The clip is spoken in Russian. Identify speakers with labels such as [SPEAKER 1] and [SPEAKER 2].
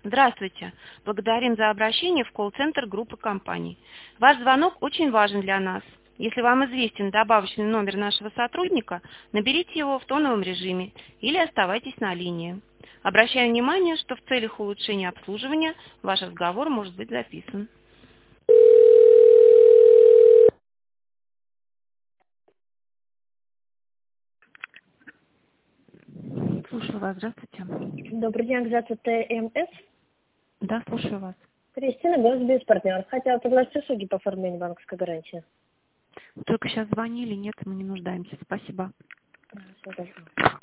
[SPEAKER 1] Здравствуйте. Благодарим за обращение в колл-центр группы компаний. Ваш звонок очень важен для нас. Если вам известен добавочный номер нашего сотрудника, наберите его в тоновом режиме или оставайтесь на линии. Обращаю внимание, что в целях улучшения обслуживания ваш разговор может быть записан. Слушаю вас. Здравствуйте.
[SPEAKER 2] Добрый день, организация ТМС.
[SPEAKER 1] Да, слушаю вас.
[SPEAKER 2] Кристина, госбизнес-партнер. Хотела предложить услуги по оформлению банковской гарантии.
[SPEAKER 1] Только сейчас звонили, нет, мы не нуждаемся. Спасибо.
[SPEAKER 2] Всего доброго.